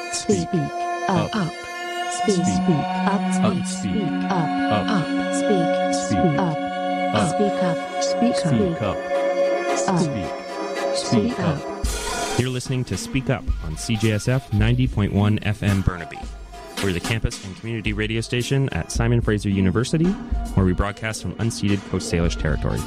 Speak up. Speak up. Speak up. Speak up. Speak up. Speak up. Speak up. You're listening to Speak Up on CJSF 90.1 FM Burnaby. We're the campus and community radio station at Simon Fraser University, where we broadcast from unceded Coast Salish territories.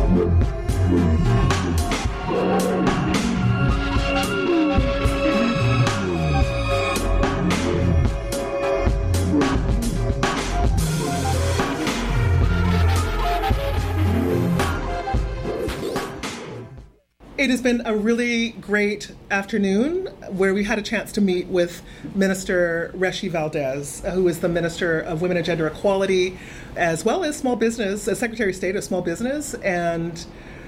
It has been a really great afternoon where we had a chance to meet with Minister Reshi Valdez, who is the Minister of Women and Gender Equality, as well as Small Business, Secretary of State of Small Business and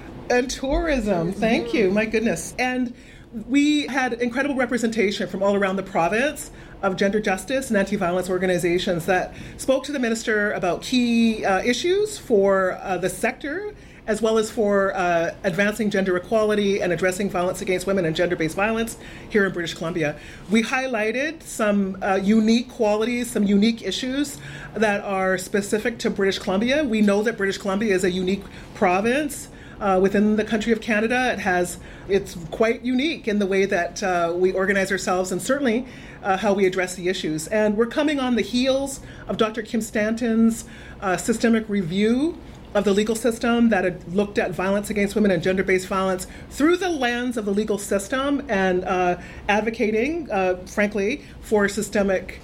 Tourism. Thank you, my goodness. And we had incredible representation from all around the province of gender justice and anti-violence organizations that spoke to the minister about key issues for the sector, as well as for advancing gender equality and addressing violence against women and gender-based violence here in British Columbia. We highlighted some unique qualities, some unique issues that are specific to British Columbia. We know that British Columbia is a unique province within the country of Canada. It's quite unique in the way that we organize ourselves and certainly how we address the issues. And we're coming on the heels of Dr. Kim Stanton's systemic review of the legal system that had looked at violence against women and gender-based violence through the lens of the legal system and advocating, frankly, for systemic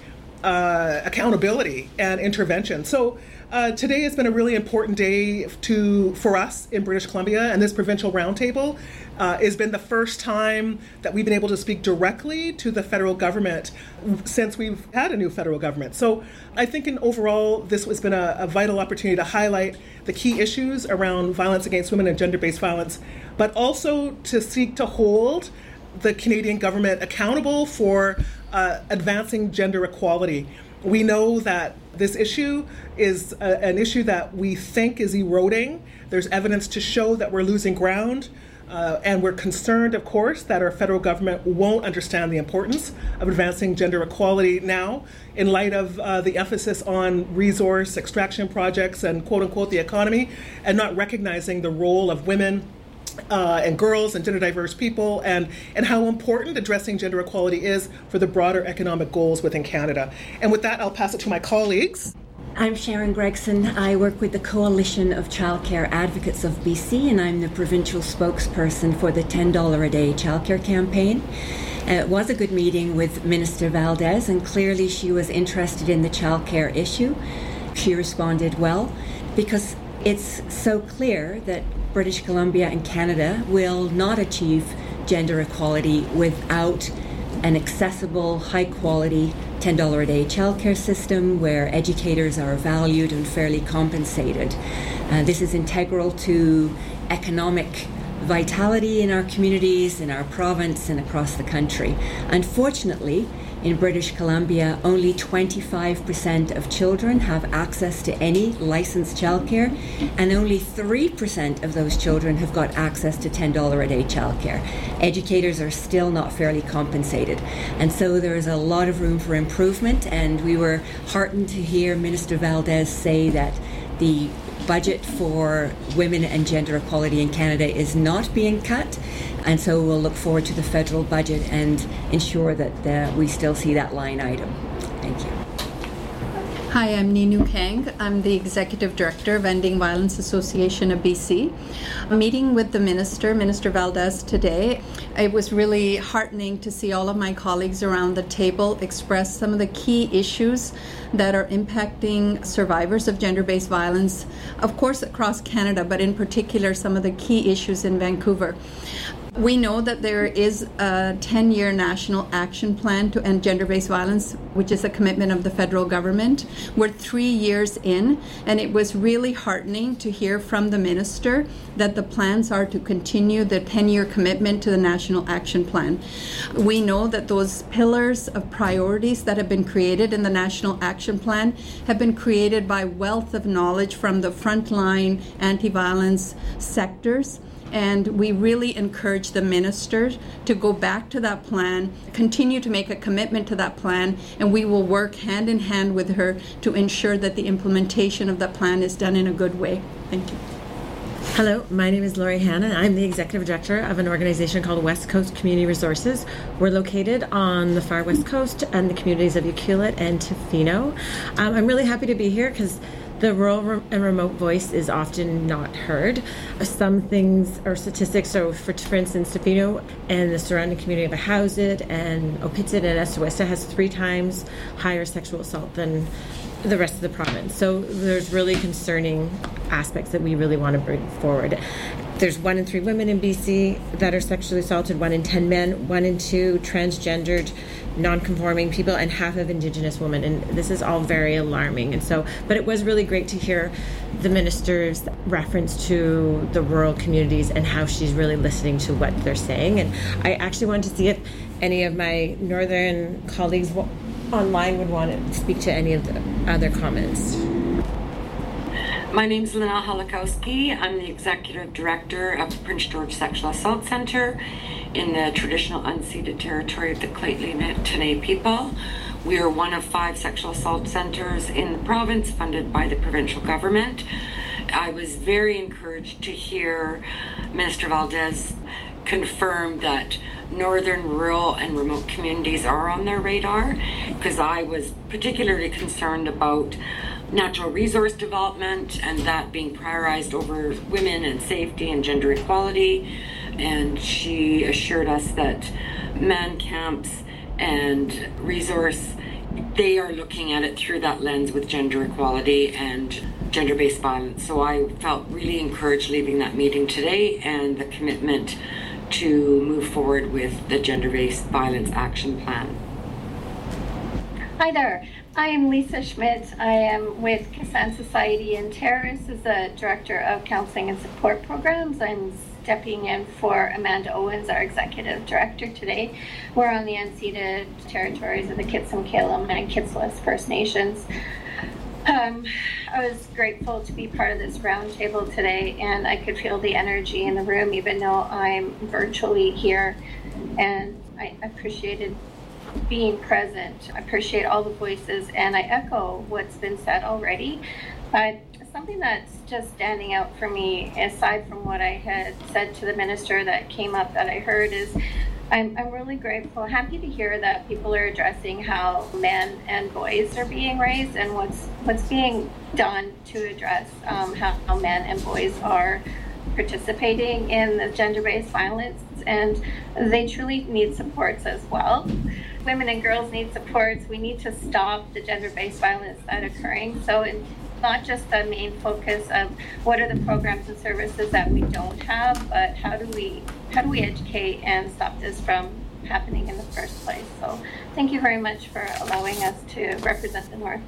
accountability and intervention. So today has been a really important day for us in British Columbia, and this provincial roundtable has been the first time that we've been able to speak directly to the federal government since we've had a new federal government. So I think in overall, this has been a vital opportunity to highlight the key issues around violence against women and gender-based violence, but also to seek to hold the Canadian government accountable for advancing gender equality. We know that this issue is an issue that we think is eroding. There's evidence to show that we're losing ground. And we're concerned, of course, that our federal government won't understand the importance of advancing gender equality now in light of the emphasis on resource extraction projects and, quote unquote, the economy, and not recognizing the role of women and girls and gender diverse people and how important addressing gender equality is for the broader economic goals within Canada. And with that, I'll pass it to my colleagues. I'm Sharon Gregson. I work with the Coalition of Childcare Advocates of BC, and I'm the provincial spokesperson for the $10 a day childcare campaign. It was a good meeting with Minister Valdez, and clearly she was interested in the childcare issue. She responded well, because it's so clear that British Columbia and Canada will not achieve gender equality without an accessible, high-quality $10 a day childcare system where educators are valued and fairly compensated. This is integral to economic vitality in our communities, in our province, and across the country. Unfortunately, in British Columbia, only 25% of children have access to any licensed childcare, and only 3% of those children have got access to $10 a day childcare. Educators are still not fairly compensated, and so there is a lot of room for improvement, and we were heartened to hear Minister Valdez say that the budget for women and gender equality in Canada is not being cut, and so we'll look forward to the federal budget and ensure that we still see that line item. Thank you. Hi, I'm Ninu Kang. I'm the Executive Director of Ending Violence Association of BC. Meeting with the Minister Valdez today, it was really heartening to see all of my colleagues around the table express some of the key issues that are impacting survivors of gender-based violence, of course across Canada, but in particular some of the key issues in Vancouver. We know that there is a 10-year national action plan to end gender-based violence, which is a commitment of the federal government. We're 3 years in, and it was really heartening to hear from the minister that the plans are to continue the 10-year commitment to the national action plan. We know that those pillars of priorities that have been created in the national action plan have been created by wealth of knowledge from the frontline anti-violence sectors. And we really encourage the minister to go back to that plan, continue to make a commitment to that plan, and we will work hand in hand with her to ensure that the implementation of that plan is done in a good way. Thank you. Hello, my name is Lori Hanna. I'm the Executive Director of an organization called West Coast Community Resources. We're located on the far west coast and the communities of Ucluelet and Tofino. I'm really happy to be here because the rural and remote voice is often not heard. Some things or statistics, so for instance, Tofino and the surrounding community of Ahousaht and Opitsit and Estiwista has 3 times higher sexual assault than the rest of the province. So there's really concerning aspects that we really want to bring forward. There's 1 in 3 women in BC that are sexually assaulted, 1 in 10 men, 1 in 2 transgendered, non-conforming people, and half of Indigenous women. And this is all very alarming. And so, but it was really great to hear the minister's reference to the rural communities and how she's really listening to what they're saying. And I actually wanted to see if any of my northern colleagues online would want to speak to any of the other comments. My name is Lina Holakowski. I'm the Executive Director of the Prince George Sexual Assault Center in the traditional unceded territory of the Lheidli people. We are one of 5 sexual assault centers in the province funded by the provincial government. I was very encouraged to hear Minister Valdez confirm that northern, rural, and remote communities are on their radar, because I was particularly concerned about natural resource development and that being prioritized over women and safety and gender equality. And she assured us that man camps and resource, they are looking at it through that lens with gender equality and gender-based violence. So I felt really encouraged leaving that meeting today, and the commitment to move forward with the gender-based violence action plan. Hi there. I am Lisa Schmidt. I am with Kisan Society in Terrace as the Director of Counseling and Support Programs. I'm stepping in for Amanda Owens, our Executive Director today. We're on the unceded territories of the Kitsum-Kalem and Kitsillas First Nations. I was grateful to be part of this roundtable today, and I could feel the energy in the room even though I'm virtually here, and I appreciated being present. I appreciate all the voices, and I echo what's been said already. Something that's just standing out for me, aside from what I had said to the minister that came up that I heard, is I'm really grateful, happy to hear that people are addressing how men and boys are being raised and what's being done to address how men and boys are participating in the gender-based violence, and they truly need supports as well. Women and girls need supports. We need to stop the gender-based violence that's occurring. So it's not just the main focus of what are the programs and services that we don't have, but how do we educate and stop this from happening in the first place. So thank you very much for allowing us to represent the North.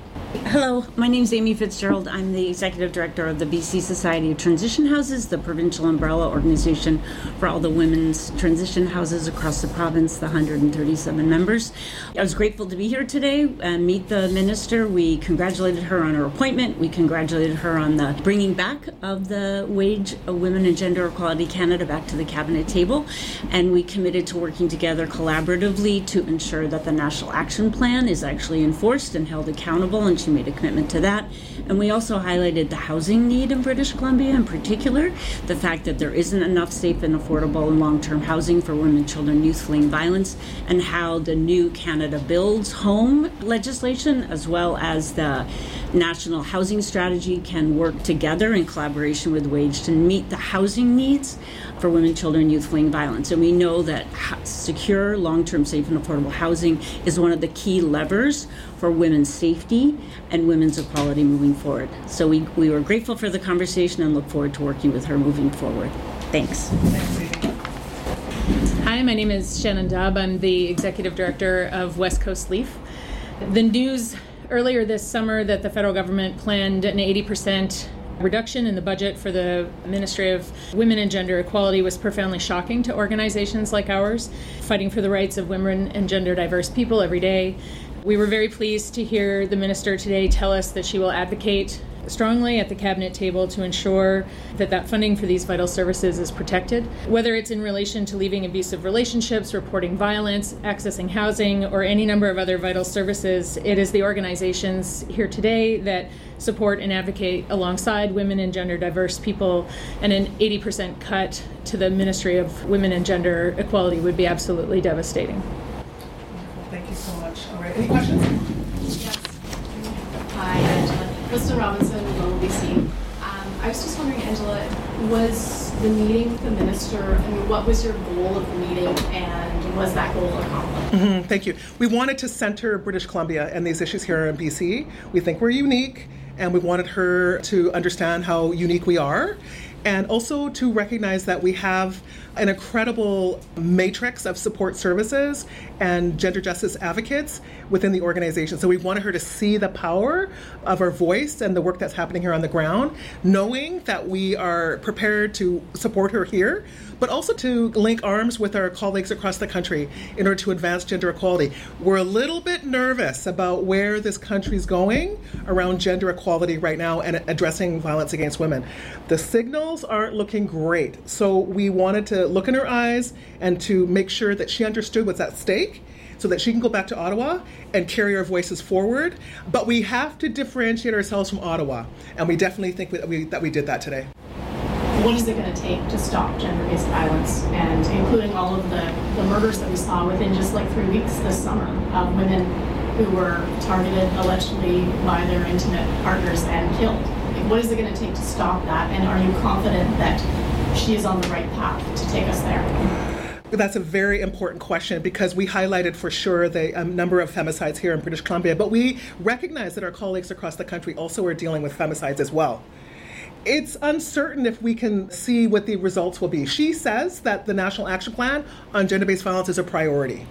Hello, my name is Amy Fitzgerald. I'm the Executive Director of the BC Society of Transition Houses, the provincial umbrella organization for all the women's transition houses across the province, the 137 members. I was grateful to be here today and meet the minister. We congratulated her on her appointment. We congratulated her on the bringing back of the Wage, Women and Gender Equality Canada back to the cabinet table. And we committed to working together collaboratively to ensure that the National Action Plan is actually enforced and held accountable, and she made a commitment to that. And we also highlighted the housing need in British Columbia, in particular, the fact that there isn't enough safe and affordable and long-term housing for women, children, youth fleeing violence, and how the new Canada Builds Home legislation, as well as the National Housing Strategy, can work together in collaboration with Wage to meet the housing needs for women, children, youth fleeing violence. And we know that secure, long-term, safe and affordable housing is one of the key levers for women's safety and women's equality moving forward. So we were grateful for the conversation and look forward to working with her moving forward. Thanks. Hi, my name is Shannon Dabb. I'm the Executive Director of West Coast Leaf. The news earlier this summer that the federal government planned an 80% reduction in the budget for the Ministry of Women and Gender Equality was profoundly shocking to organizations like ours, fighting for the rights of women and gender diverse people every day. We were very pleased to hear the minister today tell us that she will advocate strongly at the cabinet table to ensure that that funding for these vital services is protected, whether it's in relation to leaving abusive relationships, reporting violence, accessing housing, or any number of other vital services. It is the organizations here today that support and advocate alongside women and gender diverse people, and an 80% cut to the Ministry of Women and Gender Equality would be absolutely devastating. Thank you so much. All right, any questions? Yes. Hi, Angela. Krista Robinson, Global BC. I was just wondering, Angela, was the meeting with the minister, what was your goal of the meeting, and was that goal accomplished? Thank you. We wanted to center British Columbia and these issues here in BC. We think we're unique, and we wanted her to understand how unique we are, and also to recognize that we have an incredible matrix of support services and gender justice advocates within the organization. So we wanted her to see the power of our voice and the work that's happening here on the ground, knowing that we are prepared to support her here, but also to link arms with our colleagues across the country in order to advance gender equality. We're a little bit nervous about where this country's going around gender equality right now and addressing violence against women. The signals aren't looking great. So we wanted to look in her eyes and to make sure that she understood what's at stake so that she can go back to Ottawa and carry our voices forward. But we have to differentiate ourselves from Ottawa, and we definitely think that we did that today. What is it going to take to stop gender-based violence, and including all of the murders that we saw within just like 3 weeks this summer of women who were targeted allegedly by their intimate partners and killed? What is it going to take to stop that, and are you confident that she is on the right path to take us there? That's a very important question, because we highlighted for sure the number of femicides here in British Columbia, but we recognize that our colleagues across the country also are dealing with femicides as well. It's uncertain if we can see what the results will be. She says that the National Action Plan on Gender-Based Violence is a priority.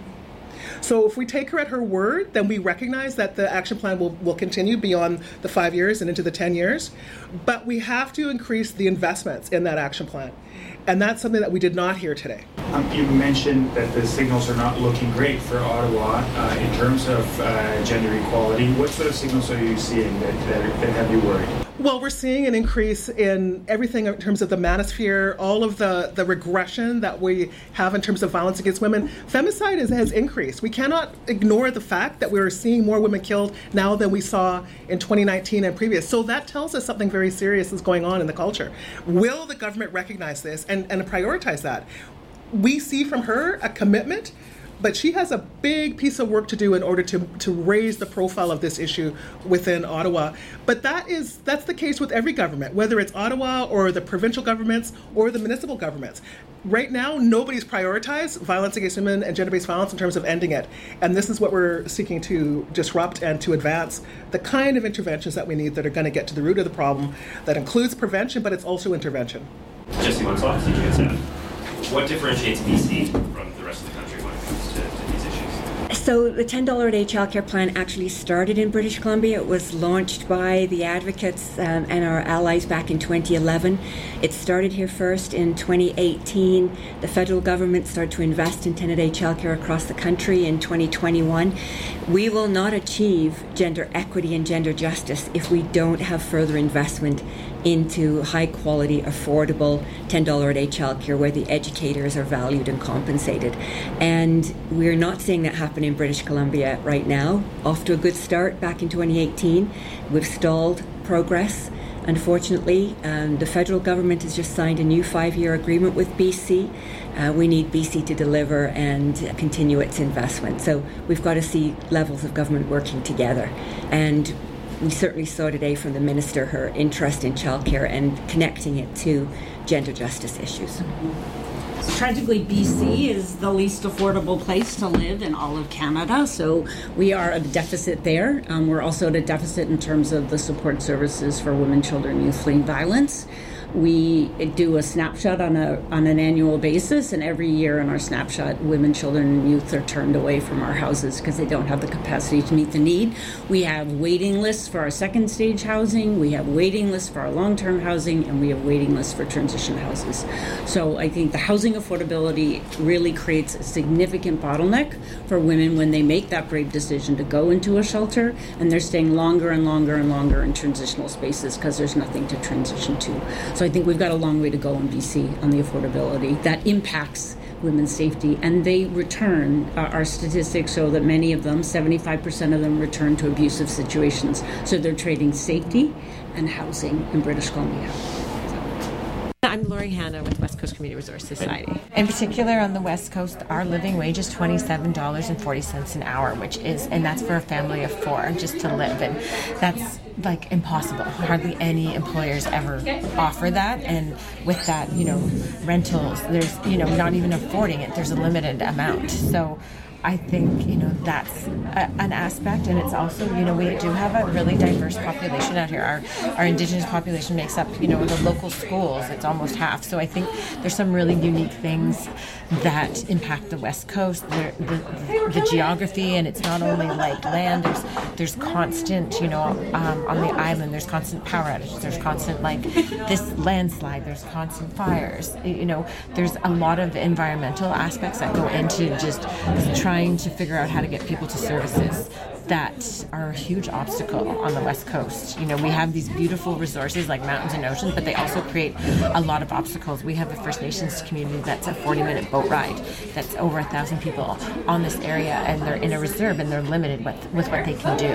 So if we take her at her word, then we recognize that the action plan will continue beyond the 5 years and into the 10 years. But we have to increase the investments in that action plan. And that's something that we did not hear today. You mentioned that the signals are not looking great for Ottawa in terms of gender equality. What sort of signals are you seeing that have you worried? Well, we're seeing an increase in everything in terms of the manosphere, all of the regression that we have in terms of violence against women. Femicide has increased. We cannot ignore the fact that we're seeing more women killed now than we saw in 2019 and previous. So that tells us something very serious is going on in the culture. Will the government recognize this and prioritize that? We see from her a commitment, but she has a big piece of work to do in order to raise the profile of this issue within Ottawa. But that's the case with every government, whether it's Ottawa or the provincial governments or the municipal governments. Right now, nobody's prioritized violence against women and gender-based violence in terms of ending it. And this is what we're seeking to disrupt and to advance the kind of interventions that we need that are going to get to the root of the problem that includes prevention, but it's also intervention. Jesse Winslow, CJSF. What differentiates BC from the rest of the country when it comes to these issues? So the $10 a day childcare plan actually started in British Columbia. It was launched by the advocates and our allies back in 2011. It started here first in 2018. The federal government started to invest in 10-a-day childcare across the country in 2021. We will not achieve gender equity and gender justice if we don't have further investment into high-quality, affordable $10 a day childcare where the educators are valued and compensated. And we're not seeing that happen in British Columbia right now. Off to a good start back in 2018. We've stalled progress. Unfortunately, the federal government has just signed a new 5-year agreement with BC. We need BC to deliver and continue its investment. So we've got to see levels of government working together. And we certainly saw today from the Minister her interest in childcare and connecting it to gender justice issues. Tragically, BC is the least affordable place to live in all of Canada, so we are at a deficit there. We're also at a deficit in terms of the support services for women, children, youth fleeing violence. we do a snapshot on an annual basis, and every year in our snapshot, women, children, and youth are turned away from our houses because they don't have the capacity to meet the need. We have waiting lists for our second stage housing, we have waiting lists for our long-term housing, and we have waiting lists for transition houses. So I think the housing affordability really creates a significant bottleneck for women when they make that brave decision to go into a shelter, and they're staying longer and longer and longer in transitional spaces because there's nothing to transition to. So I think we've got a long way to go in BC on the affordability that impacts women's safety, and they return. Our statistics show that many of them, 75% of them, return to abusive situations. So they're trading safety and housing in British Columbia. I'm Lori Hanna with West Coast Community Resource Society. In particular, on the West Coast, our living wage is $27.40 an hour, and that's for a family of four just to live. And that's like impossible. Hardly any employers ever offer that. And with that, rentals, there's, not even affording it. There's a limited amount. So I think, that's an aspect, and it's also, we do have a really diverse population out here. Our Indigenous population makes up, the local schools, it's almost half. So I think there's some really unique things that impact the West Coast, the geography, and it's not only like land, there's constant, on the island, there's constant power outages, there's constant, this landslide, there's constant fires, there's a lot of environmental aspects that go into just trying to figure out how to get people to services that are a huge obstacle on the West Coast. We have these beautiful resources like mountains and oceans, but they also create a lot of obstacles. We have a First Nations community that's a 40-minute boat ride. That's over 1,000 people on this area, and they're in a reserve, and they're limited with what they can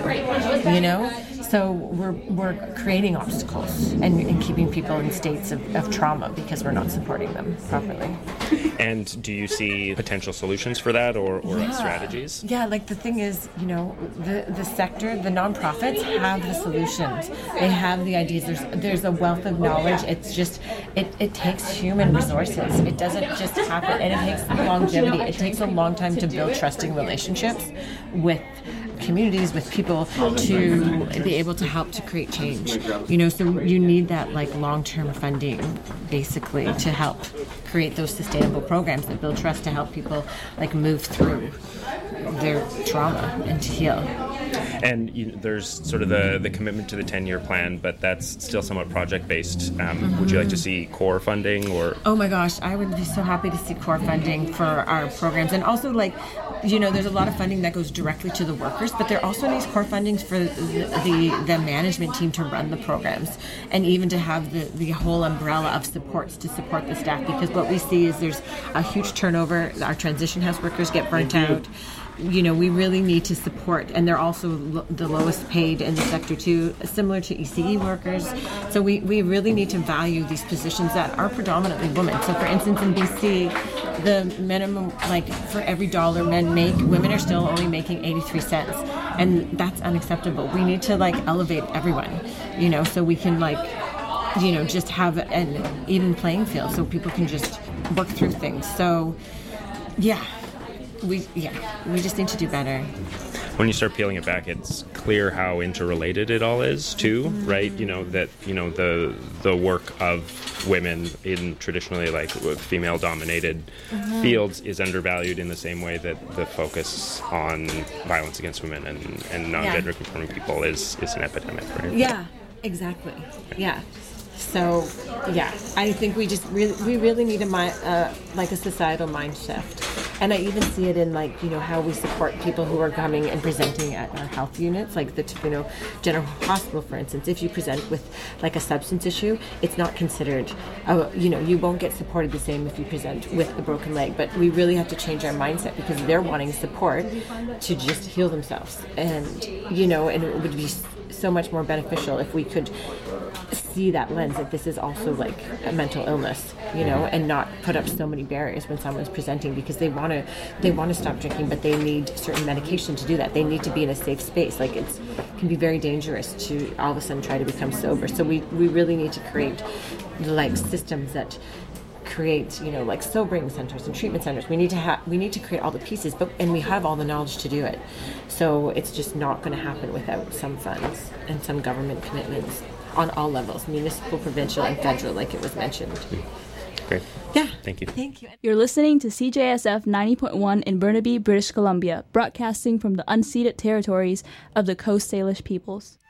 do. So we're creating obstacles and keeping people in states of trauma because we're not supporting them properly. And do you see potential solutions for that or strategies? Yeah, the thing is, the sector, the nonprofits have the solutions. They have the ideas. There's a wealth of knowledge. It's just, it takes human resources. It doesn't just happen, and it takes longevity. It takes a long time to build trusting relationships with communities, with people, to be able to help to create change. So you need that long-term funding basically to help create those sustainable programs that build trust, to help people move through their trauma and to heal. And there's sort of the commitment to the 10-year plan, but that's still somewhat project-based. Would you like to see core funding or? Oh my gosh, I would be so happy to see core funding for our programs. And also there's a lot of funding that goes directly to the workers, but there also needs core funding for the management team to run the programs, and even to have the whole umbrella of supports to support the staff, because what we see is there's a huge turnover. Our transition house workers get burnt out. We really need to support, and they're also the lowest paid in the sector too, similar to ECE workers. So we really need to value these positions that are predominantly women. So for instance, in BC, the minimum, for every dollar men make, women are still only making 83 cents. And that's unacceptable. We need to elevate everyone, so we can just have an even playing field so people can just work through things. So we just need to do better. When you start peeling it back, it's clear how interrelated it all is too, right? The work of women in traditionally female-dominated fields is undervalued in the same way that the focus on violence against women and non-gender conforming people is an epidemic, right? Yeah, exactly. Yeah. So, I think we really need a societal mind shift. And I even see it in how we support people who are coming and presenting at our health units, like the General Hospital, for instance. If you present with a substance issue, it's not considered, you won't get supported the same if you present with a broken leg. But we really have to change our mindset, because they're wanting support to just heal themselves. And, and it would be so much more beneficial if we could see that lens that this is also a mental illness, and not put up so many barriers when someone's presenting, because they want to stop drinking, but they need certain medication to do that. They need to be in a safe space. It can be very dangerous to all of a sudden try to become sober. So we really need to create systems that create, sobering centers and treatment centers. We need to create all the pieces, and we have all the knowledge to do it. So it's just not going to happen without some funds and some government commitments. on all levels, municipal, provincial, and federal, like it was mentioned. Great. Yeah. Thank you. Thank you. You're listening to CJSF 90.1 in Burnaby, British Columbia, broadcasting from the unceded territories of the Coast Salish peoples.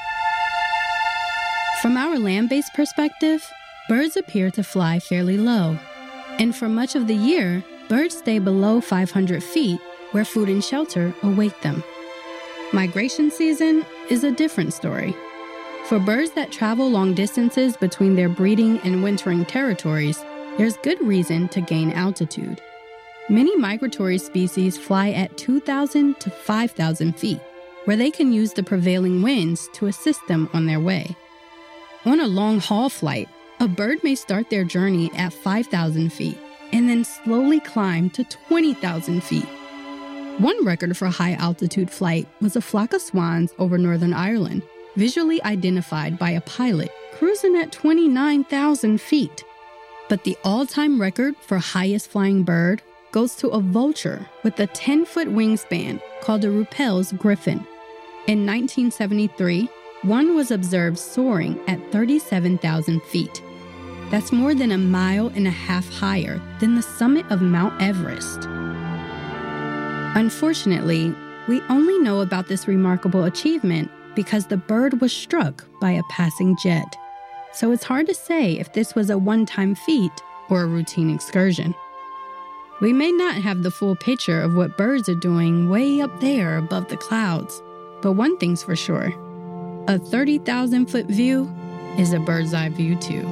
From our land-based perspective, birds appear to fly fairly low. And for much of the year, birds stay below 500 feet, where food and shelter await them. Migration season is a different story. For birds that travel long distances between their breeding and wintering territories, there's good reason to gain altitude. Many migratory species fly at 2,000 to 5,000 feet, where they can use the prevailing winds to assist them on their way. On a long-haul flight, a bird may start their journey at 5,000 feet and then slowly climb to 20,000 feet. One record for high-altitude flight was a flock of swans over Northern Ireland, visually identified by a pilot cruising at 29,000 feet. But the all-time record for highest flying bird goes to a vulture with a 10-foot wingspan called a Ruppel's griffin. In 1973, one was observed soaring at 37,000 feet. That's more than 1.5 miles higher than the summit of Mount Everest. Unfortunately, we only know about this remarkable achievement because the bird was struck by a passing jet. So it's hard to say if this was a one-time feat or a routine excursion. We may not have the full picture of what birds are doing way up there above the clouds, but one thing's for sure. A 30,000-foot view is a bird's eye view too.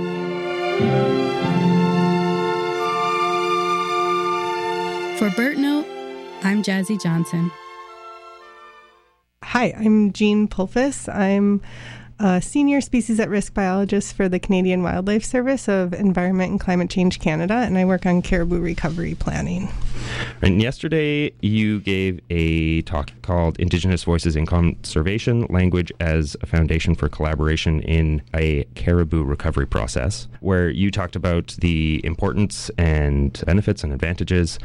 For BirdNote, I'm Jazzy Johnson. Hi, I'm Jean Pulfus. I'm a senior species at risk biologist for the Canadian Wildlife Service of Environment and Climate Change Canada, and I work on caribou recovery planning. And yesterday you gave a talk called Indigenous Voices in Conservation, Language as a Foundation for Collaboration in a Caribou Recovery Process, where you talked about the importance and benefits and advantages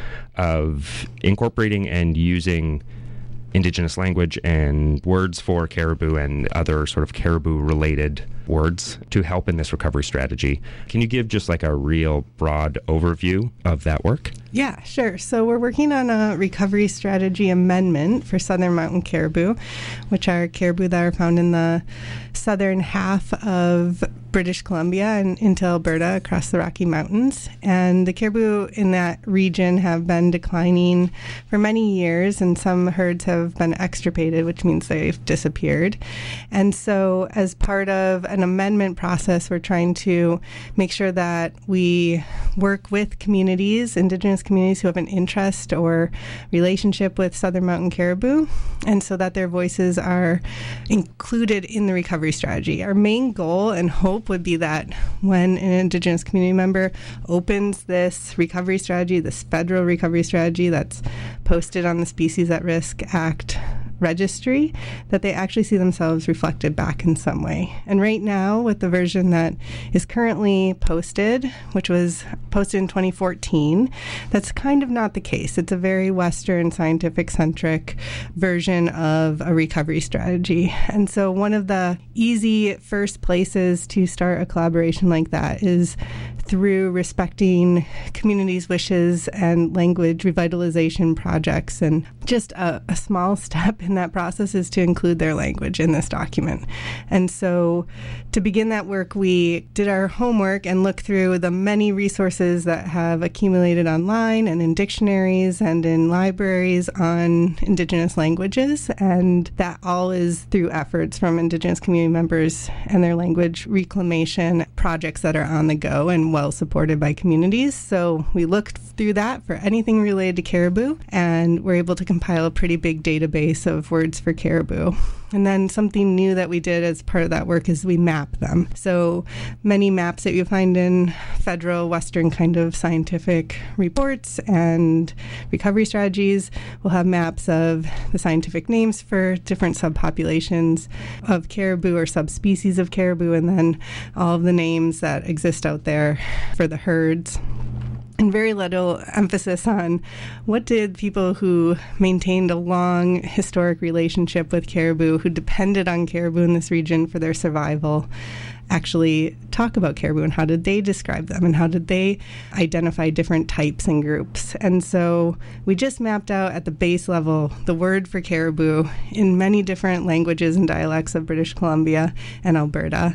of incorporating and using Indigenous language and words for caribou and other sort of caribou-related words to help in this recovery strategy. Can you give just like a real broad overview of that work? Yeah, sure. So we're working on a recovery strategy amendment for southern mountain caribou, which are caribou that are found in the southern half of British Columbia and into Alberta across the Rocky Mountains. And the caribou in that region have been declining for many years, and some herds have been extirpated, which means they've disappeared. And so as part of an amendment process, we're trying to make sure that we work with communities, Indigenous communities who have an interest or relationship with southern mountain caribou, and so that their voices are included in the recovery strategy. Our main goal and hope would be that when an Indigenous community member opens this recovery strategy, this federal recovery strategy that's posted on the Species at Risk Act registry, that they actually see themselves reflected back in some way. And right now, with the version that is currently posted, which was posted in 2014, that's kind of not the case. It's a very Western, scientific-centric version of a recovery strategy. And so one of the easy first places to start a collaboration like that is through respecting communities' wishes and language revitalization projects. And just a small step in that process is to include their language in this document. And so to begin that work, we did our homework and looked through the many resources that have accumulated online and in dictionaries and in libraries on Indigenous languages. And that all is through efforts from Indigenous community members and their language reclamation projects that are on the go and well supported by communities. So we looked through that for anything related to caribou, and we're able to compile a pretty big database of words for caribou. And then something new that we did as part of that work is we map them. So many maps that you find in federal Western kind of scientific reports and recovery strategies will have maps of the scientific names for different subpopulations of caribou or subspecies of caribou, and then all of the names that exist out there for the herds. and very little emphasis on what did people who maintained a long historic relationship with caribou, who depended on caribou in this region for their survival, actually talk about caribou, and how did they describe them, and how did they identify different types and groups. And so we just mapped out at the base level the word for caribou in many different languages and dialects of British Columbia and Alberta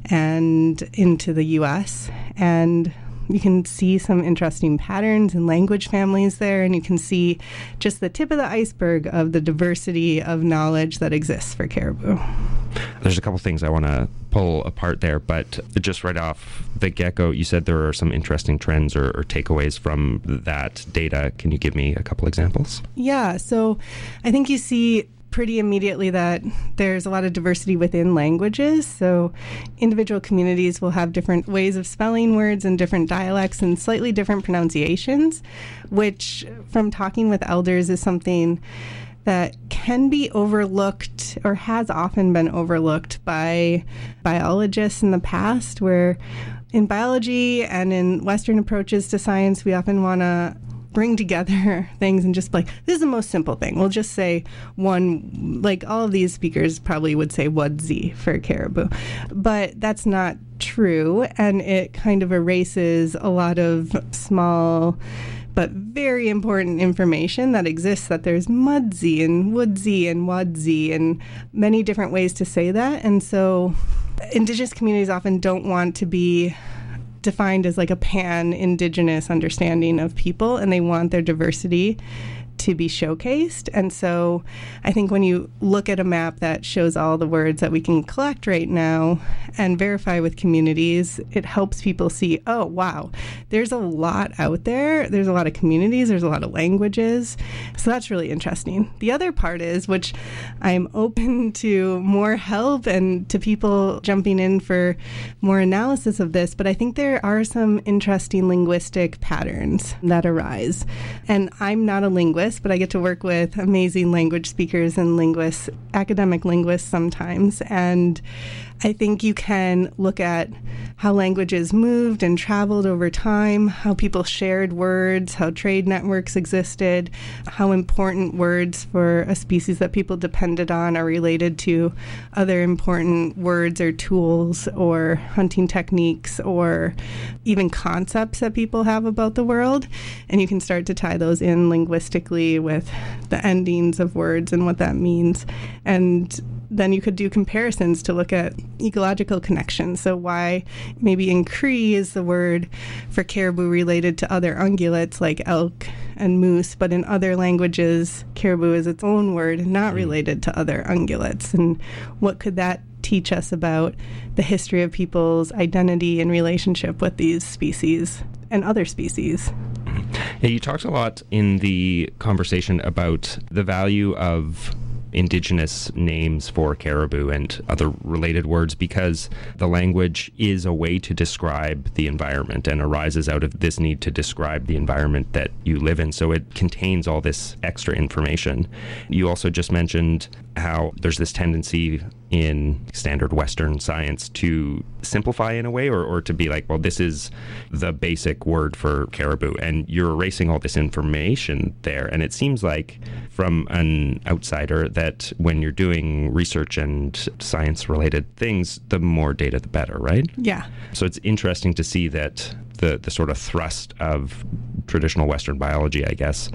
and into the U.S. And you can see some interesting patterns and language families there, and you can see just the tip of the iceberg of the diversity of knowledge that exists for caribou. There's a couple things I want to pull apart there, but just right off the get-go, you said there are some interesting trends or takeaways from that data. Can you give me a couple examples? Yeah, so I think you see pretty immediately that there's a lot of diversity within languages. So individual communities will have different ways of spelling words and different dialects and slightly different pronunciations, which from talking with elders is something that can be overlooked or has often been overlooked by biologists in the past, where in biology and in Western approaches to science, we often want to bring together things and just like, this is the most simple thing. We'll just say one, like all of these speakers probably would say Wudzi for caribou, but that's not true. And it kind of erases a lot of small but very important information that exists, that there's Mudzi and Woodsy and Wadzi and many different ways to say that. And so Indigenous communities often don't want to be defined as like a pan-Indigenous understanding of people, and they want their diversity to be showcased. And so I think when you look at a map that shows all the words that we can collect right now and verify with communities, it helps people see, oh, wow, there's a lot out there. There's a lot of communities. There's a lot of languages. So that's really interesting. The other part is, which I'm open to more help and to people jumping in for more analysis of this, but I think there are some interesting linguistic patterns that arise. And I'm not a linguist, but I get to work with amazing language speakers and linguists, academic linguists sometimes. And I think you can look at how languages moved and traveled over time, how people shared words, how trade networks existed, how important words for a species that people depended on are related to other important words or tools or hunting techniques or even concepts that people have about the world. And you can start to tie those in linguistically with the endings of words and what that means. And then you could do comparisons to look at ecological connections. So why maybe in Cree is the word for caribou related to other ungulates like elk and moose, but in other languages, caribou is its own word, not related to other ungulates. And what could that teach us about the history of people's identity and relationship with these species and other species? Yeah, you talked a lot in the conversation about the value of Indigenous names for caribou and other related words, because the language is a way to describe the environment and arises out of this need to describe the environment that you live in. So it contains all this extra information. You also just mentioned how there's this tendency in standard Western science to simplify in a way, or to be like, well, this is the basic word for caribou, and you're erasing all this information there. And it seems like, from an outsider, that when you're doing research and science-related things, the more data, the better, right? Yeah. So it's interesting to see that the sort of thrust of traditional Western biology, I guess,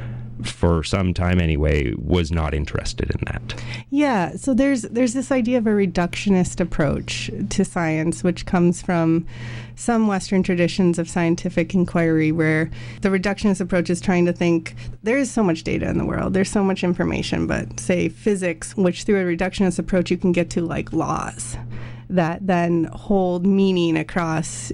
for some time anyway, was not interested in that. Yeah, so there's this idea of a reductionist approach to science, which comes from some Western traditions of scientific inquiry, where the reductionist approach is trying to think, there is so much data in the world, there's so much information, but say physics, which through a reductionist approach you can get to like laws that then hold meaning across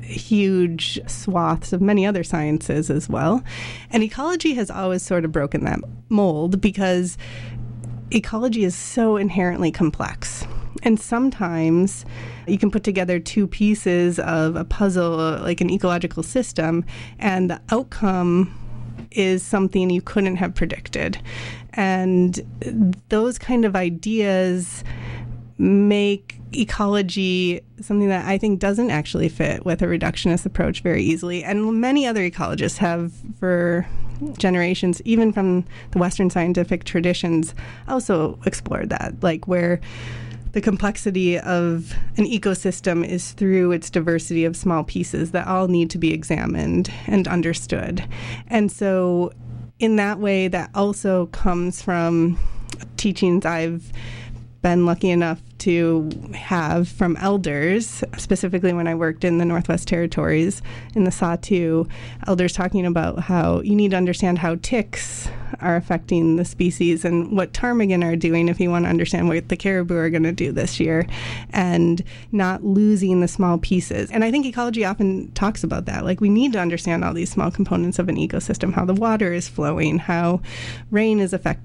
huge swaths of many other sciences as well. And ecology has always sort of broken that mold, because ecology is so inherently complex. And sometimes you can put together two pieces of a puzzle, like an ecological system, and the outcome is something you couldn't have predicted. And those kind of ideas make ecology, something that I think doesn't actually fit with a reductionist approach very easily. And many other ecologists have for generations, even from the Western scientific traditions, also explored that, like where the complexity of an ecosystem is through its diversity of small pieces that all need to be examined and understood. And so in that way, that also comes from teachings I've been lucky enough to have from elders, specifically when I worked in the Northwest Territories in the Sahtu, elders talking about how you need to understand how ticks are affecting the species and what ptarmigan are doing if you want to understand what the caribou are going to do this year, and not losing the small pieces. And I think ecology often talks about that. Like, we need to understand all these small components of an ecosystem, how the water is flowing, how rain is affecting